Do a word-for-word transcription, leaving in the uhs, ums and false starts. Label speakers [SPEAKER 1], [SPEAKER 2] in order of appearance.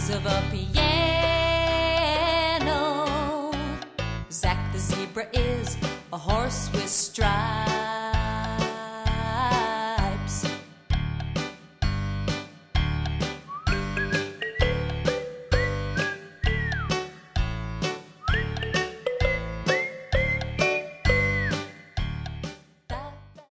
[SPEAKER 1] keys of a piano. Zack the zebra is a horse with stripes.